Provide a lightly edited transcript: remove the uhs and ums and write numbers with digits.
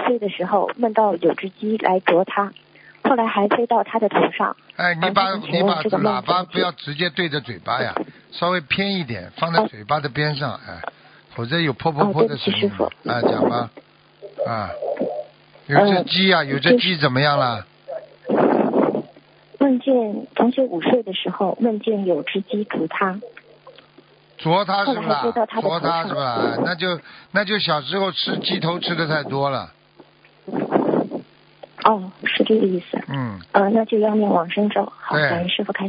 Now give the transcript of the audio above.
岁的时候梦到有只鸡来啄他，后来还飞到他的头上。 哎，你把这个梦喇叭不要直接对着嘴巴呀，稍微偏一点，放在嘴巴的边上，哎，否则有噗噗噗的声音。啊，讲吧，啊，有只鸡啊，有只鸡怎么样了？ 梦见同学5岁的时候，梦见有只鸡啄他。 啄他是不是？ 啄他是吧？那就小时候吃鸡头吃的太多了。 哦，是这个意思。那就要念往生咒。好，感恩师父开示。